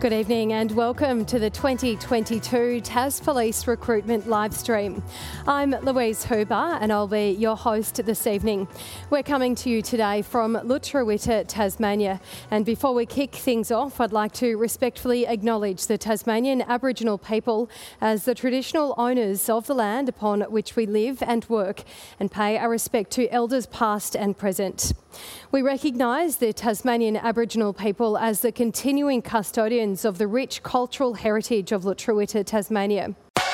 Good evening and welcome to the 2022 Tas Police Recruitment Livestream. I'm Louise Huber and I'll be your host this evening. We're coming to you today from Lutruwita, Tasmania. And before we kick things off, I'd like to respectfully acknowledge the Tasmanian Aboriginal people as the traditional owners of the land upon which we live and work, and pay our respect to elders past and present. We recognise the Tasmanian Aboriginal people as the continuing custodians of the rich cultural heritage of Lutruwita, Tasmania.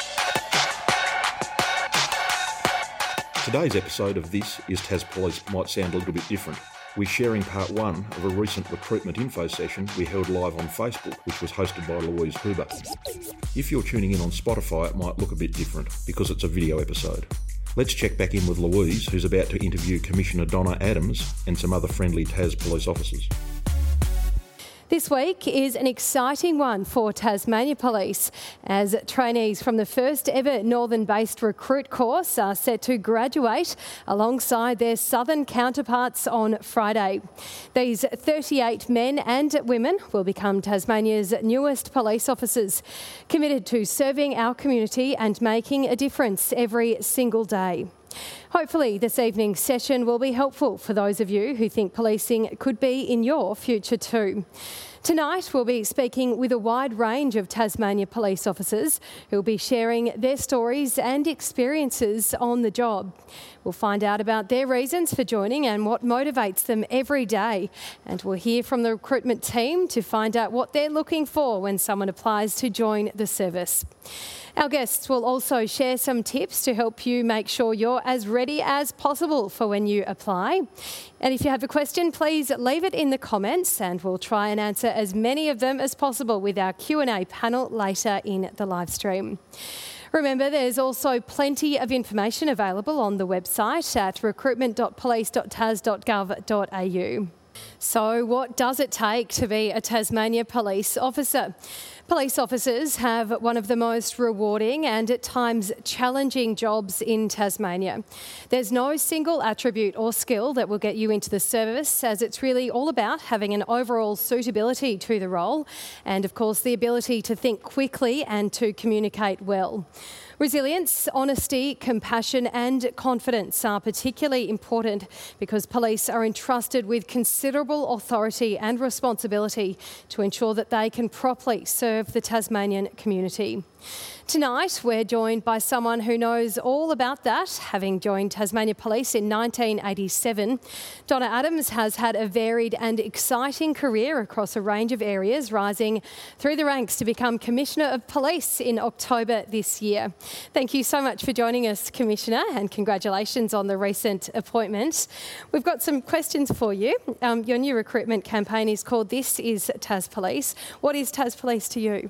Today's episode of This is Tas Police might sound a little bit different. We're sharing part one of a recent recruitment info session we held live on Facebook, which was hosted by Louise Huber. If you're tuning in on Spotify, it might look a bit different because it's a video episode. Let's check back in with Louise, who's about to interview Commissioner Donna Adams and some other friendly Tas police officers. This week is an exciting one for Tasmania Police, as trainees from the first ever northern-based recruit course are set to graduate alongside their southern counterparts on Friday. These 38 men and women will become Tasmania's newest police officers, committed to serving our community and making a difference every single day. Hopefully this evening's session will be helpful for those of you who think policing could be in your future too. Tonight we'll be speaking with a wide range of Tasmania police officers who will be sharing their stories and experiences on the job. We'll find out about their reasons for joining and what motivates them every day, and we'll hear from the recruitment team to find out what they're looking for when someone applies to join the service. Our guests will also share some tips to help you make sure you're as ready as possible for when you apply. And if you have a question, please leave it in the comments and we'll try and answer as many of them as possible with our Q&A panel later in the live stream. Remember, there's also plenty of information available on the website at recruitment.police.tas.gov.au. So what does it take to be a Tasmania police officer? Police officers have one of the most rewarding and at times challenging jobs in Tasmania. There's no single attribute or skill that will get you into the service, as it's really all about having an overall suitability to the role and, of course, the ability to think quickly and to communicate well. Resilience, honesty, compassion and confidence are particularly important because police are entrusted with considerable authority and responsibility to ensure that they can properly serve the Tasmanian community. Tonight, we're joined by someone who knows all about that, having joined Tasmania Police in 1987. Donna Adams has had a varied and exciting career across a range of areas, rising through the ranks to become Commissioner of Police in October this year. Thank you so much for joining us, Commissioner, and congratulations on the recent appointment. We've got some questions for you. Your new recruitment campaign is called This is Tas Police. What is Tas Police to you?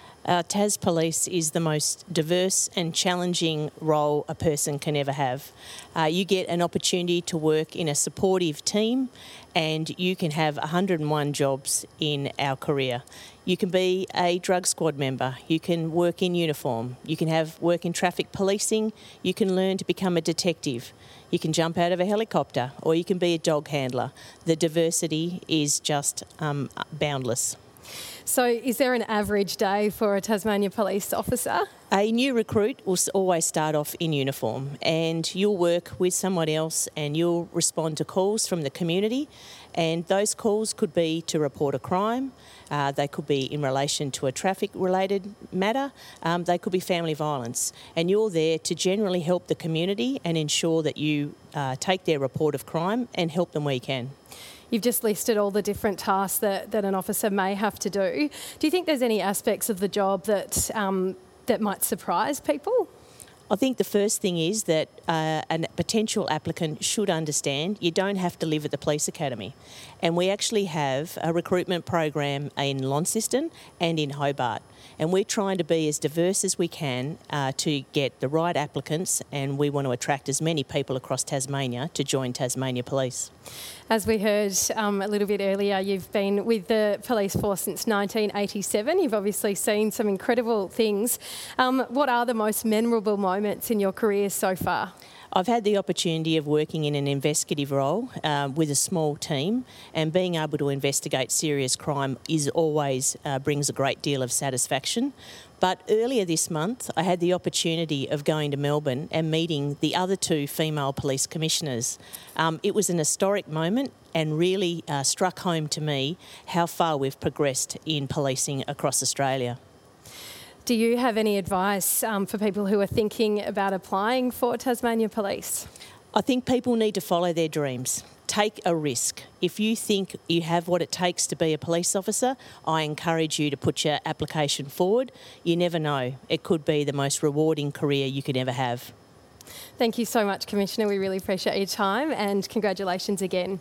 Tas Police is the most diverse and challenging role a person can ever have. You get an opportunity to work in a supportive team and you can have 101 jobs in our career. You can be a drug squad member, you can work in uniform, you can work in traffic policing, you can learn to become a detective, you can jump out of a helicopter, or you can be a dog handler. The diversity is just boundless. So is there an average day for a Tasmania police officer? A new recruit will always start off in uniform, and you'll work with someone else and you'll respond to calls from the community, and those calls could be to report a crime, they could be in relation to a traffic related matter, they could be family violence, and you're there to generally help the community and ensure that you take their report of crime and help them where you can. You've just listed all the different tasks that an officer may have to do. Do you think there's any aspects of the job that might surprise people? I think the first thing is that a potential applicant should understand you don't have to live at the police academy. And we actually have a recruitment program in Launceston and in Hobart. And we're trying to be as diverse as we can to get the right applicants, and we want to attract as many people across Tasmania to join Tasmania Police. As we heard a little bit earlier, you've been with the police force since 1987. You've obviously seen some incredible things. What are the most memorable moments in your career so far? I've had the opportunity of working in an investigative role with a small team, and being able to investigate serious crime is always brings a great deal of satisfaction. But earlier this month, I had the opportunity of going to Melbourne and meeting the other two female police commissioners. It was an historic moment and really struck home to me how far we've progressed in policing across Australia. Do you have any advice for people who are thinking about applying for Tasmania Police? I think people need to follow their dreams. Take a risk. If you think you have what it takes to be a police officer, I encourage you to put your application forward. You never know. It could be the most rewarding career you could ever have. Thank you so much, Commissioner. We really appreciate your time, and congratulations again.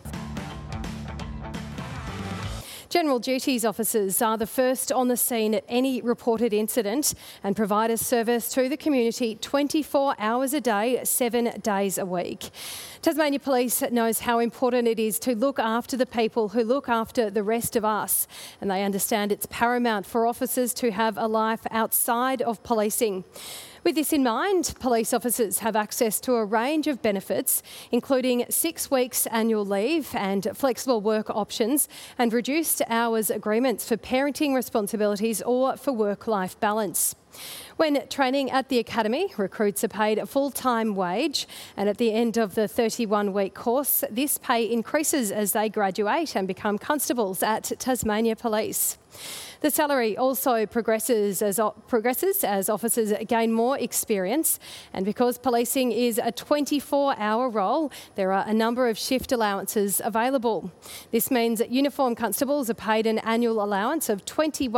General Duties officers are the first on the scene at any reported incident and provide a service to the community 24 hours a day, 7 days a week. Tasmania Police knows how important it is to look after the people who look after the rest of us, and they understand it's paramount for officers to have a life outside of policing. With this in mind, police officers have access to a range of benefits, including 6 weeks annual leave and flexible work options and reduced hours agreements for parenting responsibilities or for work-life balance. When training at the Academy, recruits are paid a full-time wage, and at the end of the 31-week course, this pay increases as they graduate and become constables at Tasmania Police. The salary also progresses as officers gain more experience, and because policing is a 24-hour role, there are a number of shift allowances available. This means that uniformed constables are paid an annual allowance of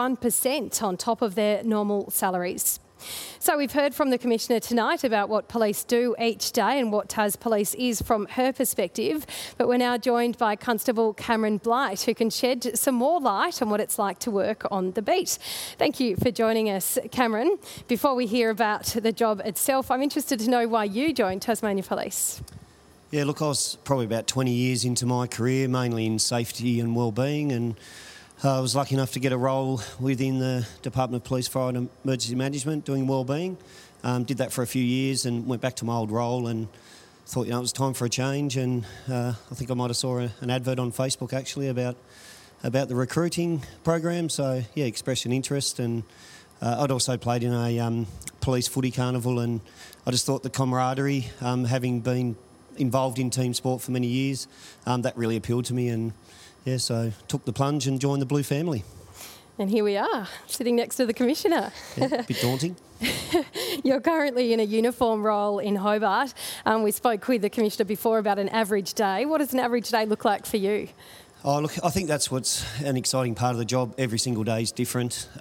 21% on top of their normal salaries. So we've heard from the Commissioner tonight about what police do each day and what Tas Police is from her perspective, but we're now joined by Constable Cameron Blight, who can shed some more light on what it's like to work on the beat. Thank you for joining us, Cameron. Before we hear about the job itself, I'm interested to know why you joined Tasmania Police. Yeah, look, I was probably about 20 years into my career, mainly in safety and wellbeing, and I was lucky enough to get a role within the Department of Police Fire and Emergency Management doing wellbeing. Did that for a few years and went back to my old role and thought, it was time for a change. And I think I might have saw an advert on Facebook actually about the recruiting program. So yeah, expressed an interest, and I'd also played in a police footy carnival, and I just thought the camaraderie, having been involved in team sport for many years, that really appealed to me. And yeah, so took the plunge and joined the Blue family. And here we are, sitting next to the Commissioner. Yeah, a bit daunting. You're currently in a uniform role in Hobart. We spoke with the Commissioner before about an average day. What does an average day look like for you? Oh, look, I think that's what's an exciting part of the job. Every single day is different.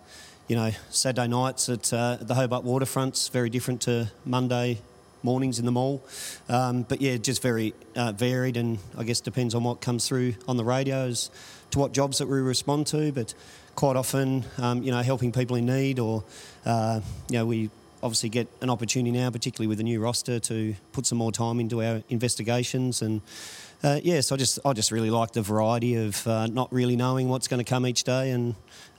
Saturday nights at the Hobart Waterfront's very different to Monday mornings in the mall. But yeah, just very varied, and I guess depends on what comes through on the radio as to what jobs that we respond to. But quite often, helping people in need, or, we obviously get an opportunity now, particularly with the new roster, to put some more time into our investigations. And so I just really like the variety of not really knowing what's going to come each day. And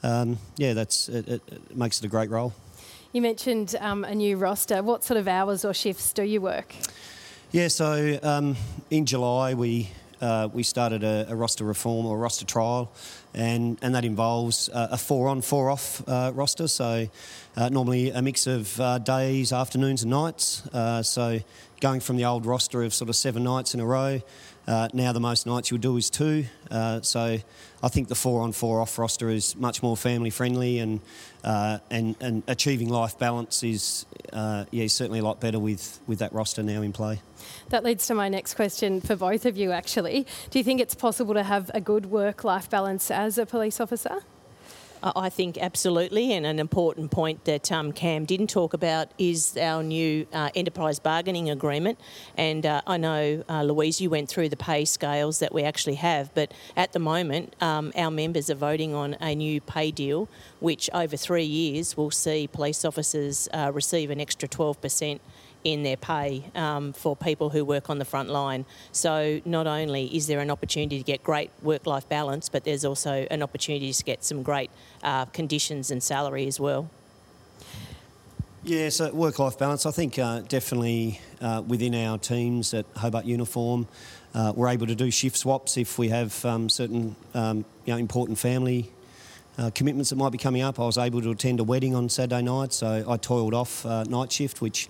it makes it a great role. You mentioned a new roster. What sort of hours or shifts do you work? Yeah, so in July we started a roster reform or roster trial, and that involves a 4-on, 4-off roster. So normally a mix of days, afternoons and nights. So going from the old roster of sort of 7 nights in a row, now the most nights you'll do is 2. So I think the 4-on, 4-off roster is much more family friendly, and achieving life balance is certainly a lot better with that roster now in play. That leads to my next question for both of you, actually. Do you think it's possible to have a good work-life balance as a police officer? I think absolutely, and an important point that Cam didn't talk about is our new enterprise bargaining agreement. And I know, Louise, you went through the pay scales that we actually have, but at the moment our members are voting on a new pay deal, which over 3 years will see police officers receive an extra 12% in their pay for people who work on the front line. So not only is there an opportunity to get great work-life balance, but there's also an opportunity to get some great conditions and salary as well. Yeah, so work-life balance, I think definitely within our teams at Hobart Uniform, we're able to do shift swaps if we have certain important family commitments that might be coming up. I was able to attend a wedding on Saturday night, so I toiled off night shift, which,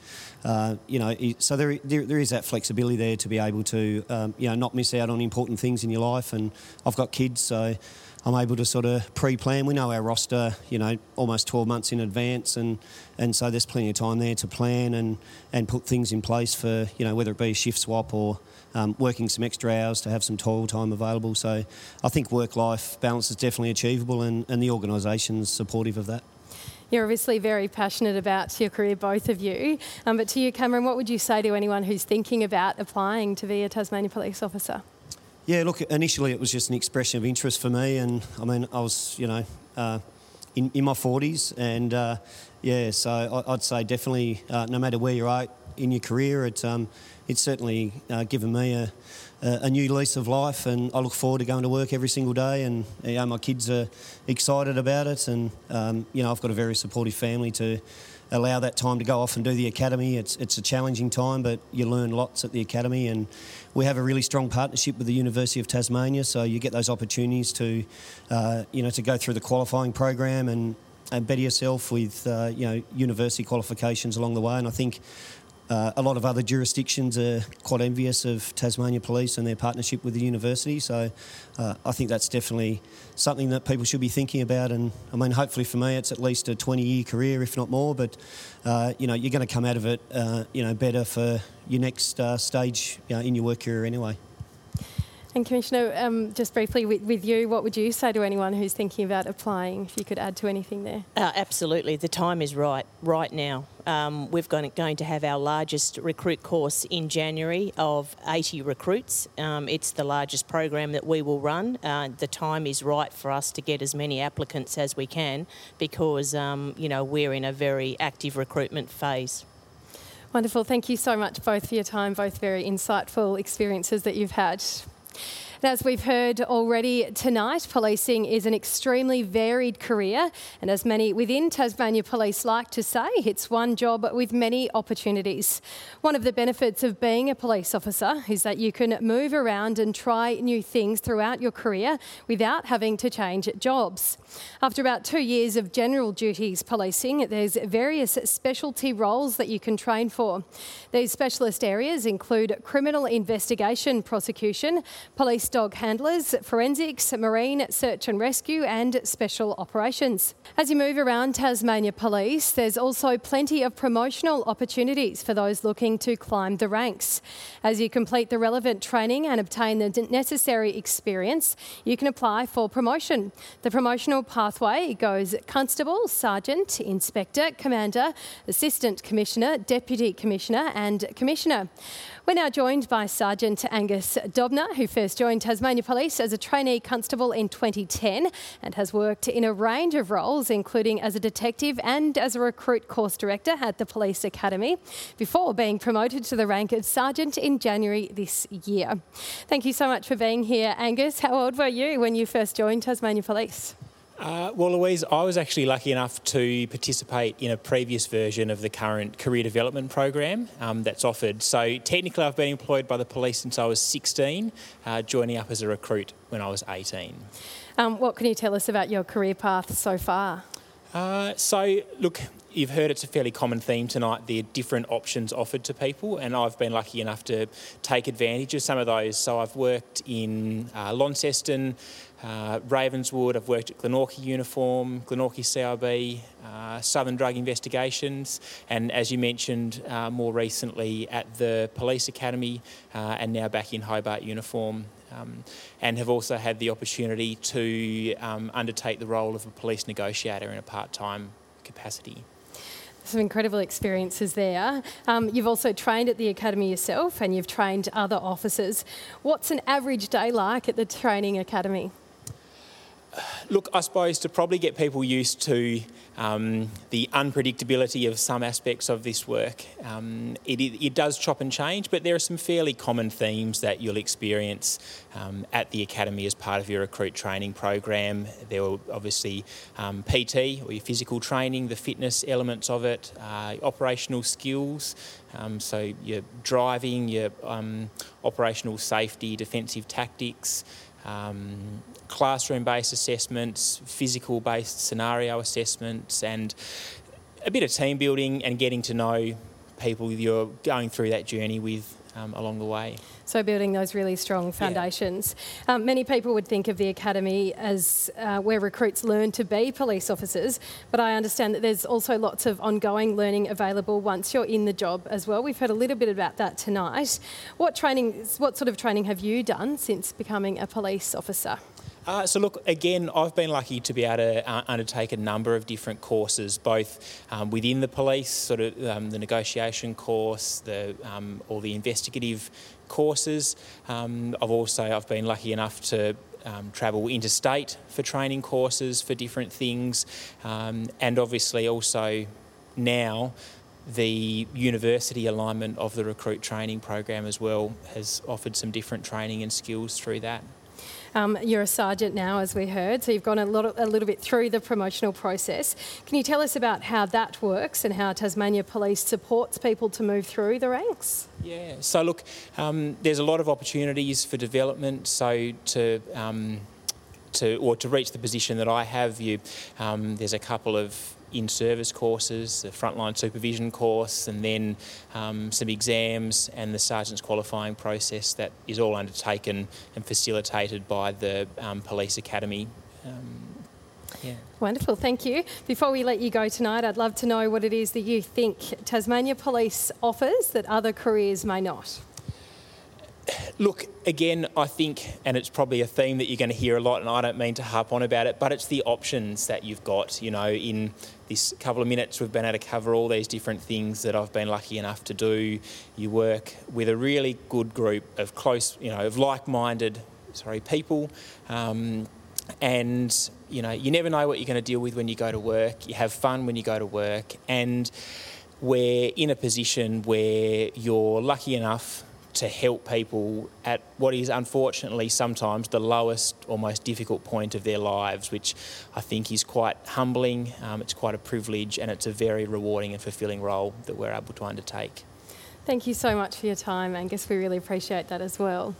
so there is that flexibility there to be able to, not miss out on important things in your life. And I've got kids, so I'm able to sort of pre-plan. We know our roster, almost 12 months in advance, and so there's plenty of time there to plan and put things in place for, whether it be a shift swap or working some extra hours to have some toil time available. So I think work-life balance is definitely achievable, and the organisation's supportive of that. You're obviously very passionate about your career, both of you. But to you, Cameron, what would you say to anyone who's thinking about applying to be a Tasmania Police officer? Yeah, look, initially it was just an expression of interest for me, and I mean, I was, in my 40s, and so I'd say definitely, no matter where you're at in your career, it's certainly given me a new lease of life, and I look forward to going to work every single day, and my kids are excited about it, and I've got a very supportive family to allow that time to go off and do the academy. It's a challenging time, but you learn lots at the academy, and we have a really strong partnership with the University of Tasmania, so you get those opportunities to to go through the qualifying program and better yourself with university qualifications along the way. And I think a lot of other jurisdictions are quite envious of Tasmania Police and their partnership with the university. So I think that's definitely something that people should be thinking about. And I mean, hopefully for me, it's at least a 20-year career, if not more. But you're going to come out of it, better for your next stage in your work career anyway. And Commissioner, just briefly with you, what would you say to anyone who's thinking about applying, if you could add to anything there? Absolutely. The time is right now. We're going to have our largest recruit course in January of 80 recruits. It's the largest program that we will run. The time is right for us to get as many applicants as we can because, we're in a very active recruitment phase. Wonderful. Thank you so much both for your time, both very insightful experiences that you've had. And as we've heard already tonight, policing is an extremely varied career, and as many within Tasmania Police like to say, it's one job with many opportunities. One of the benefits of being a police officer is that you can move around and try new things throughout your career without having to change jobs. After about 2 years of general duties policing, there's various specialty roles that you can train for. These specialist areas include criminal investigation, prosecution, police dog handlers, forensics, marine, search and rescue and special operations. As you move around Tasmania Police, there's also plenty of promotional opportunities for those looking to climb the ranks. As you complete the relevant training and obtain the necessary experience, you can apply for promotion. The promotional pathway goes Constable, Sergeant, Inspector, Commander, Assistant Commissioner, Deputy Commissioner and Commissioner. We're now joined by Sergeant Angus Dobner, who first joined Tasmania Police as a trainee constable in 2010 and has worked in a range of roles, including as a detective and as a recruit course director at the Police Academy, before being promoted to the rank of Sergeant in January this year. Thank you so much for being here, Angus. How old were you when you first joined Tasmania Police? Well, Louise, I was actually lucky enough to participate in a previous version of the current career development program that's offered. So technically I've been employed by the police since I was 16, joining up as a recruit when I was 18. What can you tell us about your career path so far? Look, you've heard it's a fairly common theme tonight, the different options offered to people, and I've been lucky enough to take advantage of some of those. So I've worked in Launceston, Ravenswood, I've worked at Glenorchy Uniform, Glenorchy CIB, Southern Drug Investigations, and as you mentioned, more recently at the Police Academy, and now back in Hobart Uniform. And have also had the opportunity to undertake the role of a police negotiator in a part-time capacity. Some incredible experiences there. You've also trained at the Academy yourself and you've trained other officers. What's an average day like at the Training Academy? Look, I suppose to probably get people used to the unpredictability of some aspects of this work. It does chop and change, but there are some fairly common themes that you'll experience at the Academy as part of your recruit training program. There will obviously PT, or your physical training, the fitness elements of it, operational skills, so your driving, your operational safety, defensive tactics, classroom-based assessments, physical-based scenario assessments, and a bit of team building and getting to know people you're going through that journey with along the way. So building those really strong foundations. Yeah. Many people would think of the Academy as where recruits learn to be police officers, but I understand that there's also lots of ongoing learning available once you're in the job as well. We've heard a little bit about that tonight. What sort of training have you done since becoming a police officer? So look, again, I've been lucky to be able to undertake a number of different courses, both within the police, sort of the negotiation course, all the investigative courses. I've been lucky enough to travel interstate for training courses for different things, and obviously also now the university alignment of the recruit training program as well has offered some different training and skills through that. You're a sergeant now, as we heard, so you've gone a little bit through the promotional process. Can you tell us about how that works and how Tasmania Police supports people to move through the ranks? Yeah, so look, there's a lot of opportunities for development. So to reach the position that I have, there's a couple of in-service courses, the frontline supervision course, and then some exams and the sergeant's qualifying process that is all undertaken and facilitated by the Police Academy. Wonderful, thank you. Before we let you go tonight, I'd love to know what it is that you think Tasmania Police offers that other careers may not. Look, again, I think, and it's probably a theme that you're going to hear a lot, and I don't mean to harp on about it, but it's the options that you've got. In this couple of minutes, we've been able to cover all these different things that I've been lucky enough to do. You work with a really good group of of like-minded, people, and you never know what you're going to deal with when you go to work. You have fun when you go to work, and we're in a position where you're lucky enough to help people at what is unfortunately sometimes the lowest or most difficult point of their lives, which I think is quite humbling, it's quite a privilege, and it's a very rewarding and fulfilling role that we're able to undertake. Thank you so much for your time, Angus. We really appreciate that as well.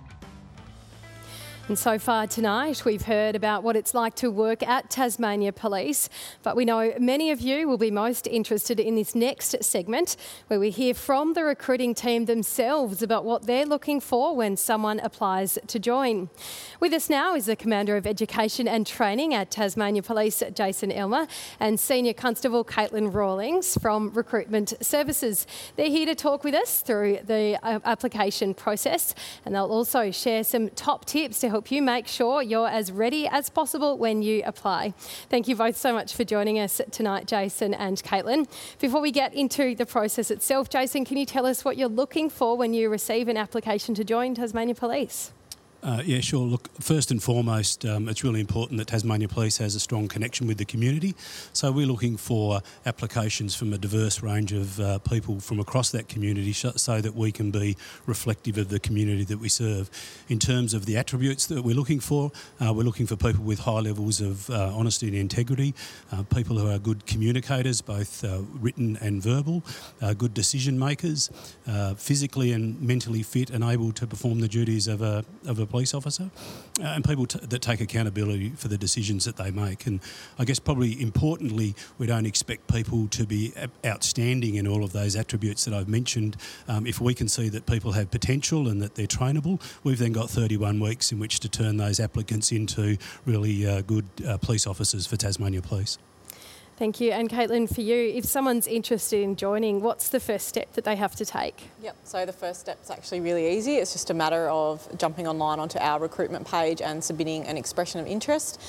And so far tonight, we've heard about what it's like to work at Tasmania Police, but we know many of you will be most interested in this next segment, where we hear from the recruiting team themselves about what they're looking for when someone applies to join. With us now is the Commander of Education and Training at Tasmania Police, Jason Elmer, and Senior Constable Caitlin Rawlings from Recruitment Services. They're here to talk with us through the application process, and they'll also share some top tips to help you make sure you're as ready as possible when you apply. Thank you both so much for joining us tonight, Jason and Caitlin. Before we get into the process itself, Jason, can you tell us what you're looking for when you receive an application to join Tasmania Police? Yeah, sure. Look, first and foremost, it's really important that Tasmania Police has a strong connection with the community. So we're looking for applications from a diverse range of people from across that community so that we can be reflective of the community that we serve. In terms of the attributes that we're looking for people with high levels of honesty and integrity, people who are good communicators, both written and verbal, good decision makers, physically and mentally fit and able to perform the duties of a police officer, and people that take accountability for the decisions that they make. And I guess probably importantly, we don't expect people to be outstanding in all of those attributes that I've mentioned. If we can see that people have potential and that they're trainable, we've then got 31 weeks in which to turn those applicants into really good police officers for Tasmania Police. Thank you. And Caitlin, for you, if someone's interested in joining, what's the first step that they have to take? Yep, so the first step's actually really easy. It's just a matter of jumping online onto our recruitment page and submitting an expression of interest.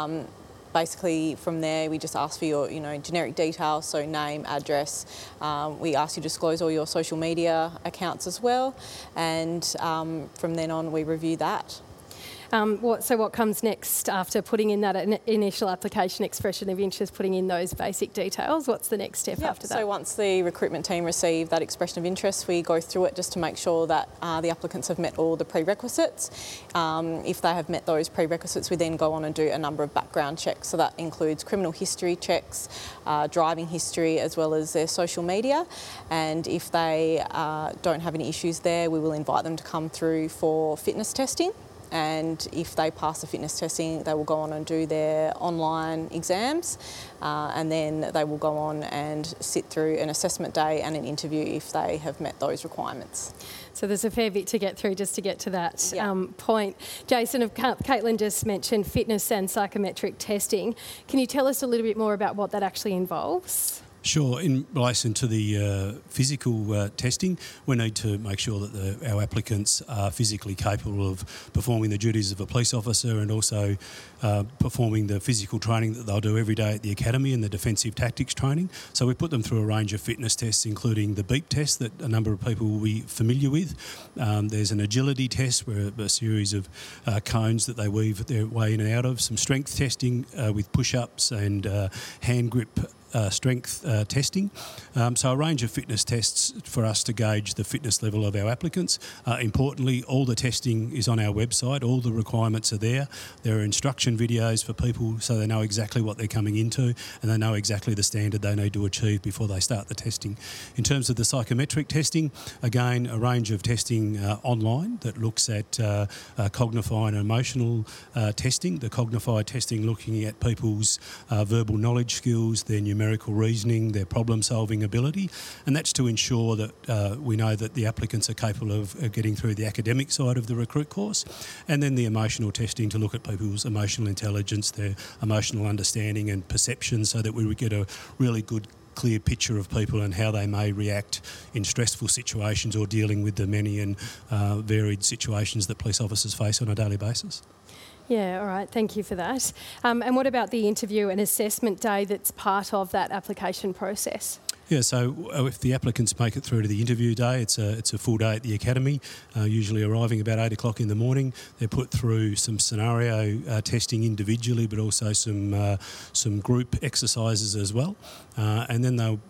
Basically, from there, we just ask for your, generic details, so name, address. We ask you to disclose all your social media accounts as well, and from then on, we review that. What comes next after putting in that initial application expression of interest, putting in those basic details? What's the next step after that? So once the recruitment team receive that expression of interest, we go through it just to make sure that the applicants have met all the prerequisites. If they have met those prerequisites, we then go on and do a number of background checks. So that includes criminal history checks, driving history, as well as their social media. And if they don't have any issues there, we will invite them to come through for fitness testing. And if they pass the fitness testing, they will go on and do their online exams, and then they will go on and sit through an assessment day and an interview if they have met those requirements. So there's a fair bit to get through just to get to that point. Jason, Caitlin just mentioned fitness and psychometric testing. Can you tell us a little bit more about what that actually involves? Sure. In relation to the physical testing, we need to make sure that our applicants are physically capable of performing the duties of a police officer and also performing the physical training that they'll do every day at the academy and the defensive tactics training. So we put them through a range of fitness tests, including the beep test that a number of people will be familiar with. There's an agility test where a series of cones that they weave their way in and out of, some strength testing with push-ups and hand grip strength testing. So a range of fitness tests for us to gauge the fitness level of our applicants. Importantly, all the testing is on our website. All the requirements are there. There are instruction videos for people so they know exactly what they're coming into and they know exactly the standard they need to achieve before they start the testing. In terms of the psychometric testing, again, a range of testing online that looks at Cognify and emotional testing. The Cognify testing looking at people's verbal knowledge skills, their numerical reasoning, their problem-solving ability, and that's to ensure that we know that the applicants are capable of getting through the academic side of the recruit course, and then the emotional testing to look at people's emotional intelligence, their emotional understanding and perception, so that we would get a really good clear picture of people and how they may react in stressful situations or dealing with the many and varied situations that police officers face on a daily basis. Yeah, all right, thank you for that. And what about the interview and assessment day that's part of that application process? Yeah, so if the applicants make it through to the interview day, it's a full day at the academy, usually arriving about 8 o'clock in the morning. They're put through some scenario testing individually, but also some group exercises as well. And then they'll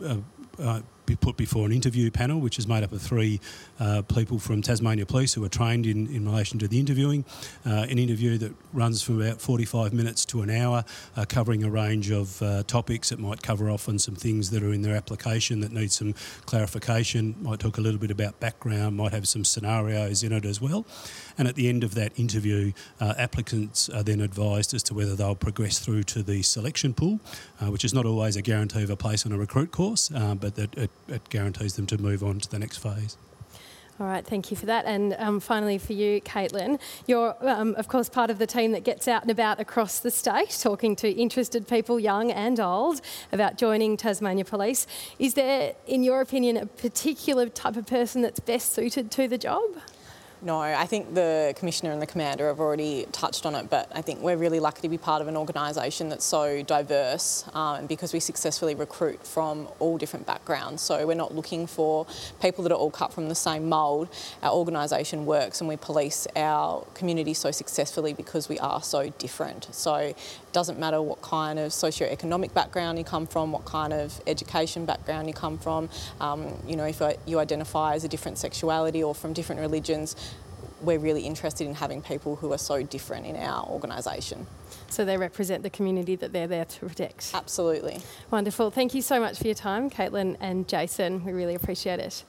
be put before an interview panel, which is made up of 3 people from Tasmania Police who are trained in relation to the interviewing. An interview that runs from about 45 minutes to an hour, covering a range of topics. It might cover off on some things that are in their application that need some clarification, might talk a little bit about background, might have some scenarios in it as well. And at the end of that interview, applicants are then advised as to whether they'll progress through to the selection pool, which is not always a guarantee of a place on a recruit course, but that it guarantees them to move on to the next phase. All right, thank you for that. And finally for you, Caitlin, you're of course part of the team that gets out and about across the state talking to interested people, young and old, about joining Tasmania Police. Is there, in your opinion, a particular type of person that's best suited to the job? No, I think the Commissioner and the Commander have already touched on it, but I think we're really lucky to be part of an organisation that's so diverse because we successfully recruit from all different backgrounds. So we're not looking for people that are all cut from the same mould. Our organisation works and we police our community so successfully because we are so different. So it doesn't matter what kind of socio-economic background you come from, what kind of education background you come from, if you identify as a different sexuality or from different religions, we're really interested in having people who are so different in our organisation. So they represent the community that they're there to protect. Absolutely. Wonderful. Thank you so much for your time, Caitlin and Jason. We really appreciate it.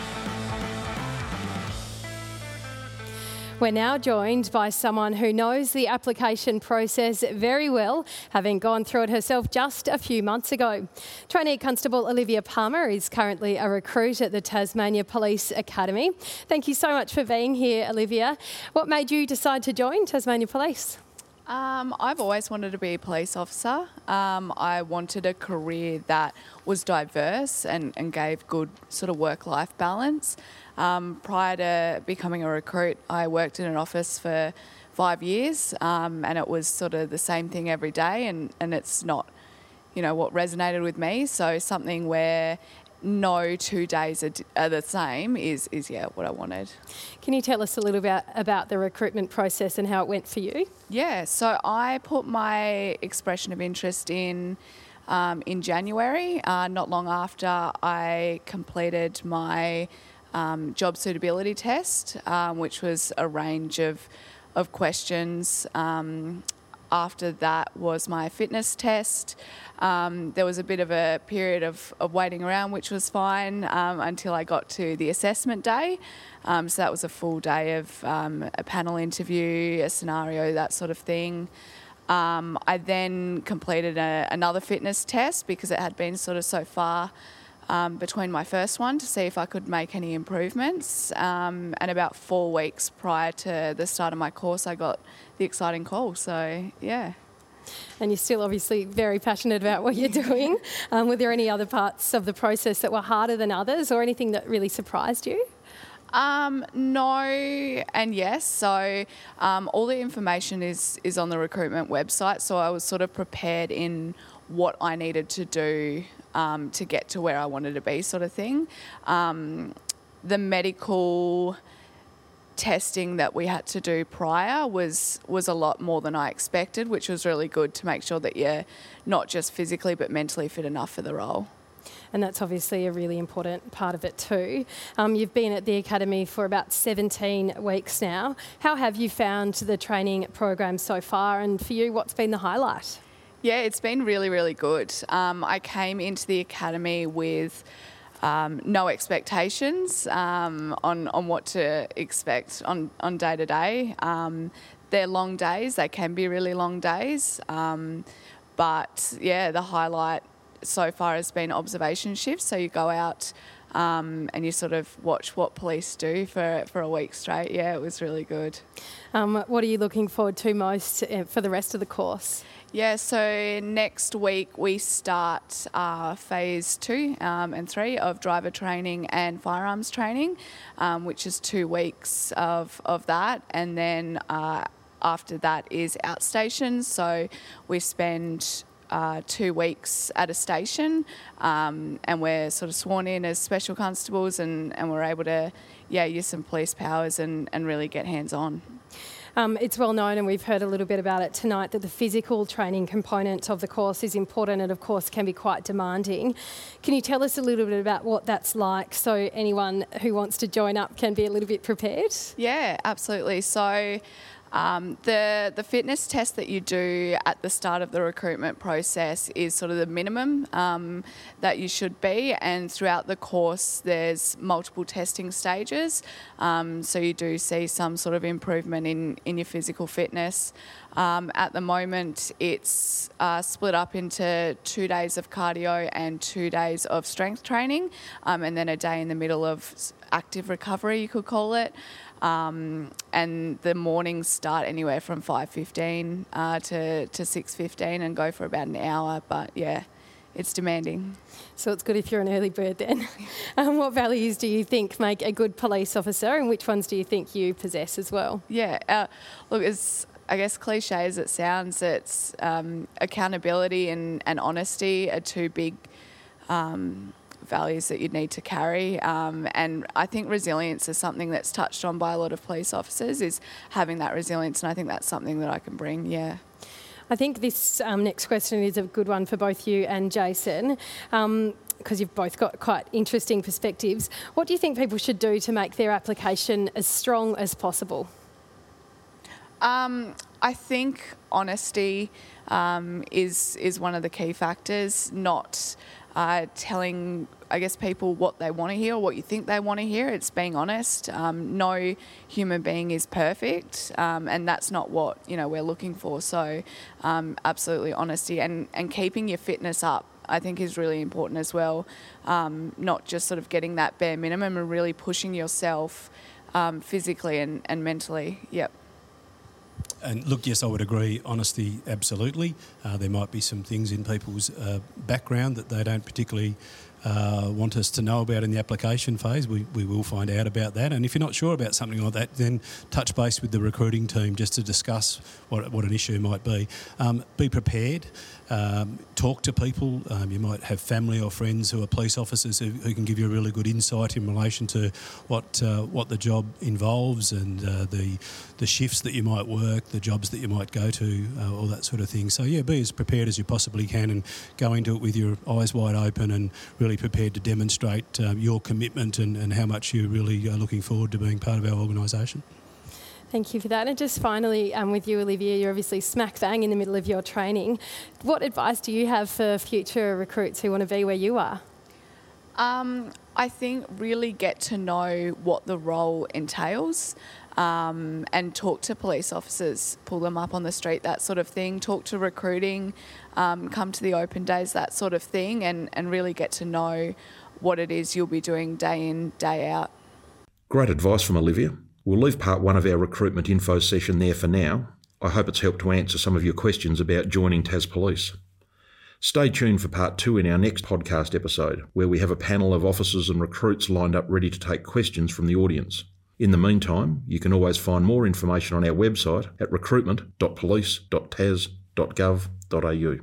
We're now joined by someone who knows the application process very well, having gone through it herself just a few months ago. Trainee Constable Olivia Palmer is currently a recruit at the Tasmania Police Academy. Thank you so much for being here, Olivia. What made you decide to join Tasmania Police? I've always wanted to be a police officer. I wanted a career that was diverse and gave good sort of work-life balance. Prior to becoming a recruit, I worked in an office for 5 years and it was sort of the same thing every day and it's not, what resonated with me. So something where no 2 days are the same is what I wanted. Can you tell us a little bit about the recruitment process and how it went for you? Yeah, so I put my expression of interest in January, not long after I completed my job suitability test, which was a range of questions. After that was my fitness test. There was a bit of a period of waiting around, which was fine, until I got to the assessment day. So that was a full day of a panel interview, a scenario, that sort of thing. I then completed another fitness test because it had been sort of so far between my first one to see if I could make any improvements. And about 4 weeks prior to the start of my course, I got the exciting call. So, yeah. And you're still obviously very passionate about what you're doing. Were there any other parts of the process that were harder than others, or anything that really surprised you? No and yes. So all the information is on the recruitment website. So I was sort of prepared in what I needed to do to get to where I wanted to be, sort of thing. The medical testing that we had to do prior was a lot more than I expected, which was really good to make sure that you're not just physically but mentally fit enough for the role. And that's obviously a really important part of it too. You've been at the Academy for about 17 weeks now. How have you found the training program so far? And for you, what's been the highlight? Yeah, it's been really, really good. I came into the Academy with no expectations on what to expect on day to day. They're long days. They can be really long days. But, yeah, the highlight so far has been observation shifts. So you go out and you sort of watch what police do for a week straight. Yeah, it was really good. What are you looking forward to most for the rest of the course? Yeah, so next week we start phase 2 and 3 of driver training and firearms training, which is 2 weeks of that. And then after that is outstations. So we spend 2 weeks at a station, and we're sort of sworn in as special constables, and we're able to use some police powers and really get hands on. It's well known, and we've heard a little bit about it tonight, that the physical training component of the course is important and of course can be quite demanding. Can you tell us a little bit about what that's like so anyone who wants to join up can be a little bit prepared? Yeah, absolutely. So the fitness test that you do at the start of the recruitment process is sort of the minimum that you should be, and throughout the course there's multiple testing stages, so you do see some sort of improvement in your physical fitness. At the moment it's split up into 2 days of cardio and 2 days of strength training, and then a day in the middle of active recovery, you could call it. And the mornings start anywhere from 5:15 to 6:15 and go for about an hour. But yeah, it's demanding. So it's good if you're an early bird then. What values do you think make a good police officer, and which ones do you think you possess as well? Yeah, look, as I guess cliche as it sounds, it's accountability and honesty are 2 big values that you'd need to carry, and I think resilience is something that's touched on by a lot of police officers, is having that resilience, and I think that's something that I can bring. Yeah. I think this next question is a good one for both you and Jason, because you've both got quite interesting perspectives. What do you think people should do to make their application as strong as possible? I think honesty is one of the key factors, not telling, I guess, people what they want to hear or what you think they want to hear. It's being honest. No human being is perfect, and that's not what we're looking for. So absolutely honesty and keeping your fitness up, I think, is really important as well. Not just sort of getting that bare minimum and really pushing yourself physically and mentally. Yep. And look, yes, I would agree. Honesty, absolutely. There might be some things in people's background that they don't particularly want us to know about in the application phase, we will find out about that. And if you're not sure about something like that, then touch base with the recruiting team just to discuss what an issue might be. Be prepared. Talk to people. You might have family or friends who are police officers who can give you a really good insight in relation to what the job involves and the shifts that you might work, the jobs that you might go to, all that sort of thing. So yeah, be as prepared as you possibly can and go into it with your eyes wide open and really prepared to demonstrate your commitment and how much you really are looking forward to being part of our organisation. Thank you for that. And just finally, with you, Olivia, you're obviously smack bang in the middle of your training. What advice do you have for future recruits who want to be where you are? I think really get to know what the role entails and talk to police officers, pull them up on the street, that sort of thing, talk to recruiting, come to the open days, that sort of thing, and really get to know what it is you'll be doing day in, day out. Great advice from Olivia. We'll leave part 1 of our recruitment info session there for now. I hope it's helped to answer some of your questions about joining Tas Police. Stay tuned for part 2 in our next podcast episode, where we have a panel of officers and recruits lined up ready to take questions from the audience. In the meantime, you can always find more information on our website at recruitment.police.tas.gov.au.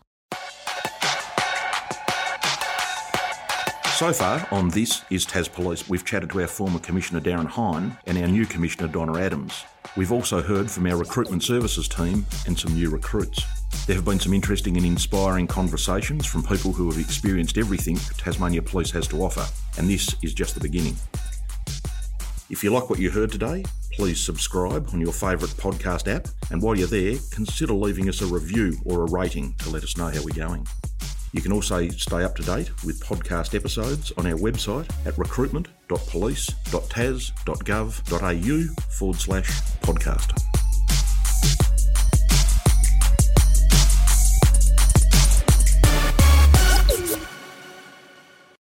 So far on This is Tas Police, we've chatted to our former Commissioner Darren Hine and our new Commissioner Donna Adams. We've also heard from our recruitment services team and some new recruits. There have been some interesting and inspiring conversations from people who have experienced everything Tasmania Police has to offer, and this is just the beginning. If you like what you heard today, please subscribe on your favourite podcast app, and while you're there, consider leaving us a review or a rating to let us know how we're going. You can also stay up to date with podcast episodes on our website at recruitment.police.tas.gov.au/podcast.